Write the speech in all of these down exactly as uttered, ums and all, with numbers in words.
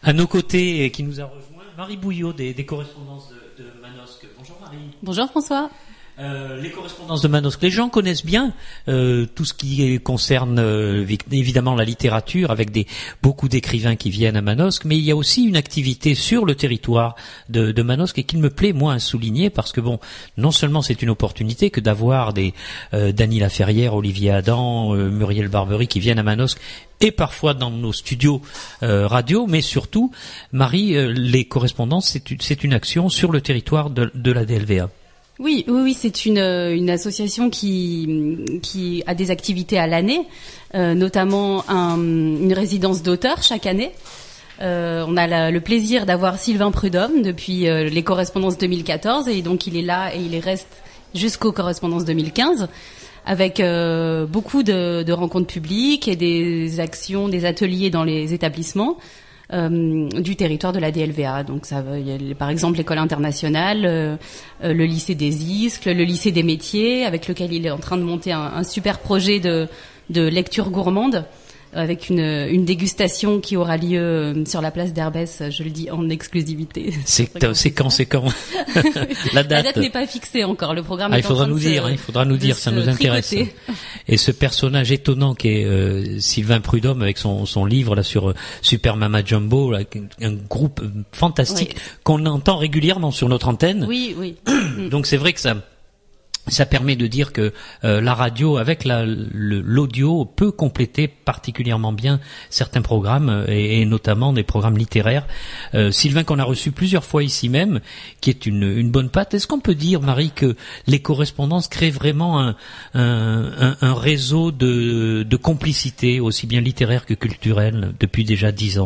À nos côtés, qui nous a rejoint, Marie Bouillot des, des correspondances de, de Manosque. Bonjour Marie. Bonjour François. Euh, les correspondances de Manosque, les gens connaissent bien euh, tout ce qui concerne euh, évidemment la littérature, avec des beaucoup d'écrivains qui viennent à Manosque, mais il y a aussi une activité sur le territoire de, de Manosque et qu'il me plaît moi à souligner parce que bon, non seulement c'est une opportunité que d'avoir des euh, Dany Laferrière, Olivier Adam, euh, Muriel Barbery qui viennent à Manosque et parfois dans nos studios euh, radio, mais surtout, Marie, euh, les correspondances, c'est une, c'est une action sur le territoire de, de la D L V A. Oui, oui, oui, c'est une une association qui qui a des activités à l'année, euh, notamment un, une résidence d'auteur chaque année. Euh, on a la, le plaisir d'avoir Sylvain Prudhomme depuis euh, les correspondances deux mille quatorze et donc il est là et il reste jusqu'aux correspondances deux mille quinze avec euh, beaucoup de, de rencontres publiques et des actions, des ateliers dans les établissements. Euh, du territoire de la D L V A. Donc ça, il y a par exemple l'école internationale, euh, euh, le lycée des Iscles, le lycée des métiers, avec lequel il est en train de monter un, un super projet de, de lecture gourmande, avec une, une dégustation qui aura lieu sur la place d'Herbès, je le dis en exclusivité. C'est, c'est quand, c'est quand La date. La date n'est pas fixée encore. Le programme. Ah, est il faudra en train nous de dire. se, hein, il faudra nous dire. Ça nous intéresse. Tricoter. Et ce personnage étonnant qui est euh, Sylvain Prudhomme avec son son livre là sur euh, Super Mama Jumbo, là, un groupe fantastique oui. qu'on entend régulièrement sur notre antenne. Oui, oui. Donc c'est vrai que ça. Ça permet de dire que euh, la radio, avec la, le, l'audio, peut compléter particulièrement bien certains programmes, et, et notamment des programmes littéraires. Euh, Sylvain, qu'on a reçu plusieurs fois ici même, qui est une, une bonne patte. Est-ce qu'on peut dire, Marie, que les correspondances créent vraiment un, un, un, un réseau de, de complicité, aussi bien littéraire que culturelle, depuis déjà dix ans ?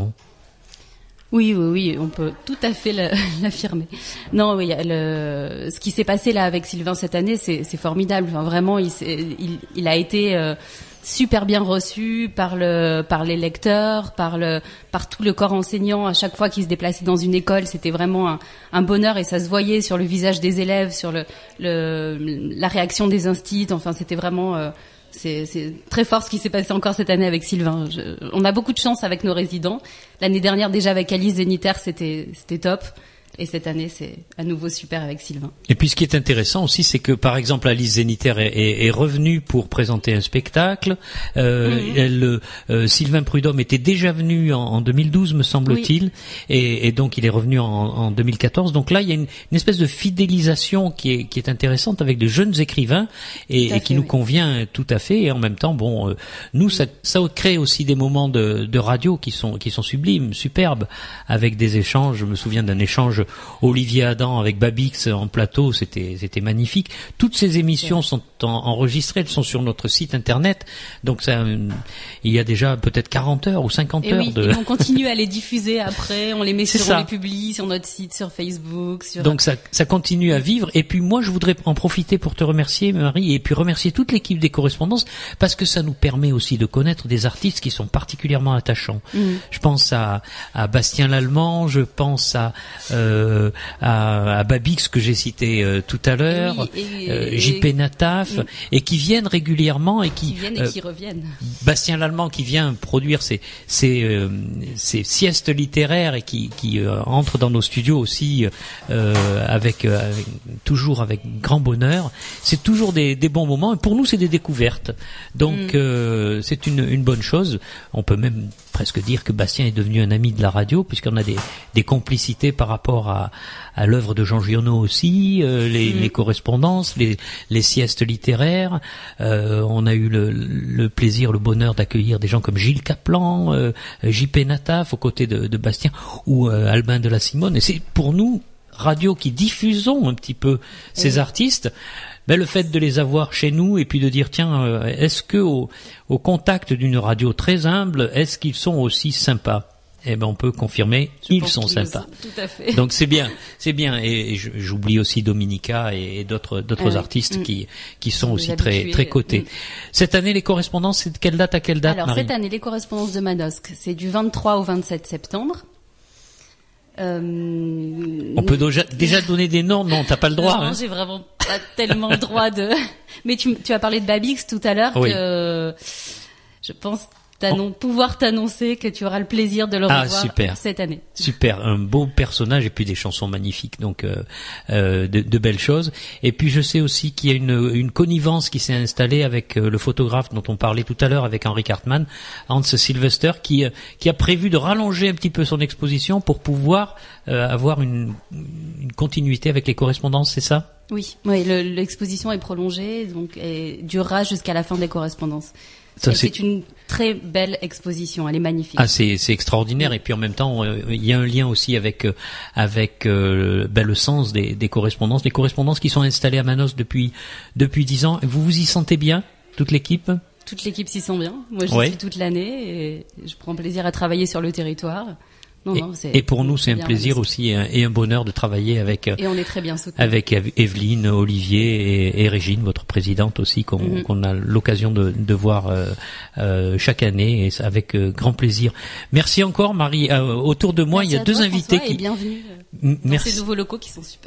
Oui, oui, oui, on peut tout à fait l'affirmer. Non, oui, le, ce qui s'est passé là avec Sylvain cette année, c'est, c'est formidable. Enfin, vraiment, il, il, il a été euh, super bien reçu par le, par les lecteurs, par le, par tout le corps enseignant. À chaque fois qu'il se déplaçait dans une école, c'était vraiment un, un bonheur et ça se voyait sur le visage des élèves, sur le, le la réaction des instits. Enfin, c'était vraiment euh, C'est, c'est très fort ce qui s'est passé encore cette année avec Sylvain. Je, on a beaucoup de chance avec nos résidents. L'année dernière déjà avec Alice Zéniter, c'était, c'était top. Et cette année, c'est à nouveau super avec Sylvain. Et puis, ce qui est intéressant aussi, c'est que, par exemple, Alice Zéniter est, est, est revenue pour présenter un spectacle. Euh, mmh. elle, euh, Sylvain Prudhomme était déjà venu en, en deux mille douze, me semble-t-il, oui. et, et donc il est revenu en, en deux mille quatorze. Donc là, il y a une, une espèce de fidélisation qui est, qui est intéressante avec de jeunes écrivains et, et qui fait, nous oui. convient tout à fait. Et en même temps, bon, euh, nous, ça, ça crée aussi des moments de, de radio qui sont, qui sont sublimes, superbes, avec des échanges. Je me souviens d'un échange Olivier Adam avec Babix en plateau, c'était c'était magnifique. Toutes ces émissions sont en, enregistrées, elles sont sur notre site internet. Donc ça, il y a déjà peut-être quarante heures ou cinquante et heures oui, de. Et on continue à les diffuser après, on les met C'est sur, ça. on les publie sur notre site, sur Facebook. Sur... Donc ça ça continue à vivre. Et puis moi, je voudrais en profiter pour te remercier, Marie, et puis remercier toute l'équipe des correspondances parce que ça nous permet aussi de connaître des artistes qui sont particulièrement attachants. Mmh. Je pense à à Bastien Lallemand, je pense à euh, Euh, à, à Babix que j'ai cité euh, tout à l'heure, et oui, et, euh, J P Nataf, et, et qui viennent régulièrement et qui, qui viennent et euh, qui reviennent. Bastien Lallemand qui vient produire ses ses, euh, ses siestes littéraires et qui qui euh, entre dans nos studios aussi euh, avec, euh, avec toujours avec grand bonheur. C'est toujours des, des bons moments et pour nous c'est des découvertes. Donc mm. euh, c'est une une bonne chose. On peut même presque dire que Bastien est devenu un ami de la radio puisqu'on a des des complicités par rapport à, à l'œuvre de Jean Giono aussi, euh, les, mmh. les correspondances, les, les siestes littéraires. Euh, on a eu le, le plaisir, le bonheur d'accueillir des gens comme Gilles Caplan, euh, J P Nataf aux côtés de, de Bastien ou euh, Albin de la Simone. Et c'est pour nous, radio qui diffusons un petit peu ces mmh. artistes, ben, le fait de les avoir chez nous et puis de dire tiens, euh, est-ce que au, au contact d'une radio très humble, est-ce qu'ils sont aussi sympas? Eh ben on peut confirmer, je ils sont sympas. Tout à fait. Donc c'est bien, c'est bien. Et, et j'oublie aussi Dominica et, et d'autres d'autres ah, artistes mmh. qui qui sont aussi très très cotés. Mmh. Cette année, les correspondances, c'est de quelle date à quelle date, Alors Marie? Cette année, les correspondances de Manosque, c'est du vingt-trois au vingt-sept septembre. Euh... On peut déjà, déjà donner des noms? Non, t'as pas le droit. Non, hein. J'ai vraiment pas tellement le droit de. Mais tu tu as parlé de Babix tout à l'heure. Oui. Que je pense t'annon- pouvoir t'annoncer que tu auras le plaisir de le Ah, revoir super. cette année. Super, un beau personnage et puis des chansons magnifiques, donc euh, euh, de, de belles choses. Et puis je sais aussi qu'il y a une, une connivence qui s'est installée avec euh, le photographe dont on parlait tout à l'heure, avec Henri Cartman, Hans Sylvester, qui euh, qui a prévu de rallonger un petit peu son exposition pour pouvoir euh, avoir une, une continuité avec les correspondances, c'est ça ? Oui, oui, le- l'exposition est prolongée, donc et durera jusqu'à la fin des correspondances. Ça, Et c'est- c'est une très belle exposition, elle est magnifique. Ah, c'est c'est extraordinaire, et puis en même temps euh, il y a un lien aussi avec euh, avec euh, ben, le sens des, des correspondances, les correspondances qui sont installées à Manos depuis depuis dix ans. Vous vous y sentez bien, toute l'équipe ? Toute l'équipe s'y sent bien. Moi, j'y Ouais. suis toute l'année et je prends plaisir à travailler sur le territoire. Non, et, non, c'est, et pour nous c'est un bien plaisir organisé. aussi et un, et un bonheur de travailler avec euh, Et on est très bien soutenus. avec Eve- Evelyne, Olivier et, et Régine, votre présidente aussi, qu'on Mhm. qu'on a l'occasion de, de voir euh, euh, chaque année, et c'est avec euh, grand plaisir. Merci encore Marie. Euh, autour de moi Merci il y a à deux toi, invités François, qui et bienvenue euh, M- dans merci. ces nouveaux locaux qui sont super.